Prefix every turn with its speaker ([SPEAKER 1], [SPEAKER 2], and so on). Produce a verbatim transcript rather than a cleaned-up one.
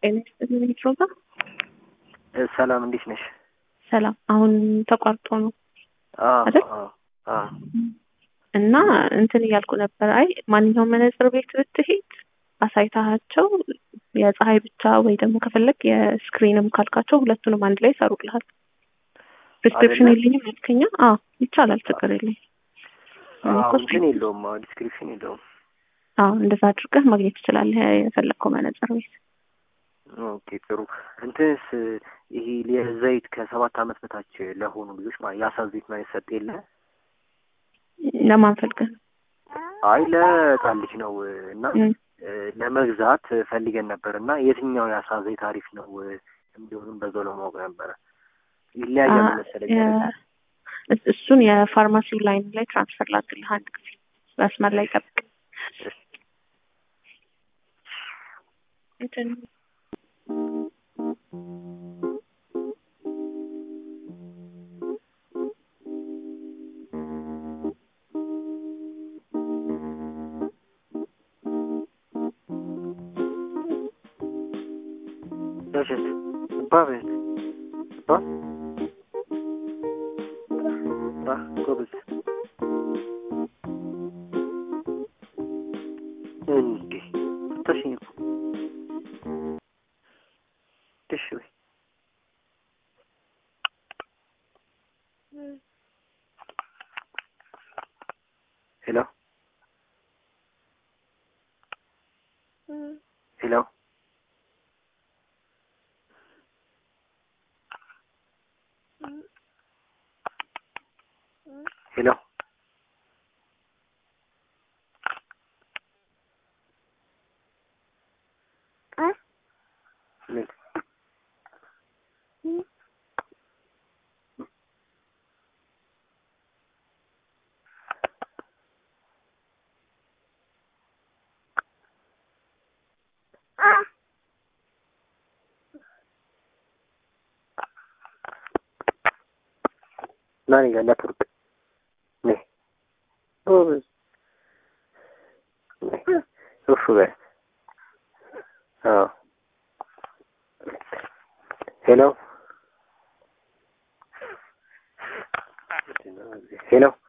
[SPEAKER 1] ጤና ይስጥልኝ።
[SPEAKER 2] ሰላም እንዴት ነሽ?
[SPEAKER 1] ሰላም አሁን ተቋርጦ ነው አይደል?
[SPEAKER 2] አዎ
[SPEAKER 1] እና እንትን እያልኩ ነበር። አይ ማንኛውም መነጽር ቤት ብትሄድ አሳይታቸው የፀሐይ ብቻ ወይ ደግሞ ከፈለክ የስክሪንም ካልካቸው ሁለቱንም አንድ ላይ ይሰሩልሃል። ፕሪስክሪፕሽን የለኝም ያልከኛ? አዎ ይቻላል፣ ችግር የለኝም።
[SPEAKER 2] አዎ ግን የለውም፣ አዎ ዲስክሪፕሽን የለውም።
[SPEAKER 1] አዎ እንደዛ አድርገህ ማግኘት ትችላለህ የፈለከው መነጽር ቤት።
[SPEAKER 2] ኦኬ ጥሩ። እንትንስ ይሄ የዘይት ከሰባት አመት በታች ለሆኑ ልጆች ማለት ያሳ ዘይት ነው የሰጥ የለ?
[SPEAKER 1] ለማን ፈልገህ?
[SPEAKER 2] አይ ለህፃን ልጅ ነው እና ለመግዛት ፈልገን ነበር እና የትኛው ያሳ ዘይት አሪፍ ነው እንዲሆንም በዛው ለማወቅ ነበረ። ይለያያል መሰለኝ።
[SPEAKER 1] እሱን የፋርማሲው ላይን ላይ ትራንስፈር ላድርግልህ አንድ ጊዜ። መስመር ላይ ጠብቅ። እንትን
[SPEAKER 2] Gracias. Pavel. Pa? Pa, kobiet. እንዴ ታሽኝ እኮ ትሽይ ሄሎ ሄሎ ሄሎ Nani ga network ne oh uf be ah hello hello